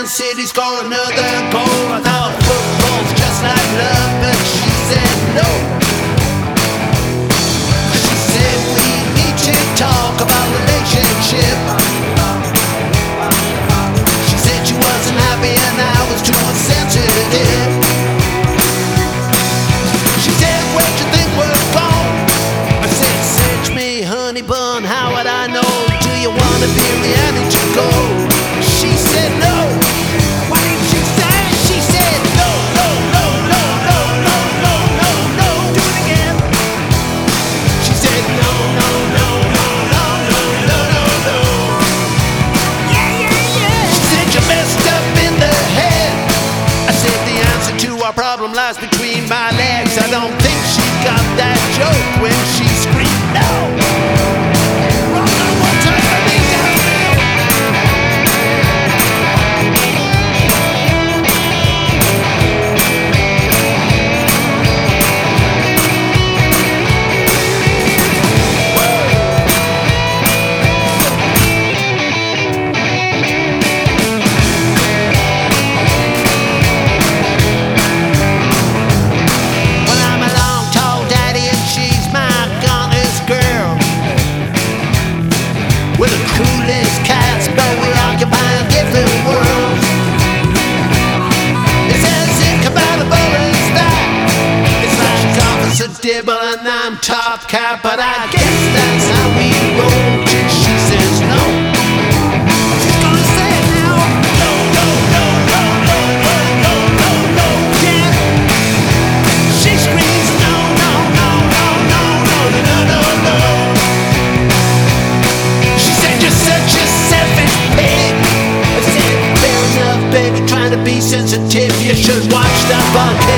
City's score another goal. I thought football's just like love, but she said no. She said we need to talk about relationship. She said she wasn't happy and I was too insensitive. She said, where'd you think we're gone? I said, search me, honey bun, how would I know? Do you wanna be Rihanna to go? She said no. What did she say? She said no, no, no, no, no, no, no, no, no. Do it again. She said no, no, no, no, no, no, no, no, no. Yeah, yeah, yeah. She said you're messed up in the head. I said the answer to our problem lies between my legs. I don't think she got that joke when she screamed no. We're the coolest cats, but we're occupying different worlds. It's as incompatible as that. It's like she's Officer Dibble and I'm Top Cat, but I guess that's how we roll. She says no. She's gonna say it now. No, no, no, no, no, no, no, no, no, yeah. She screams no, no, no, no, no, no, no, no, no. Baby, trying to be sensitive, you should watch that bug.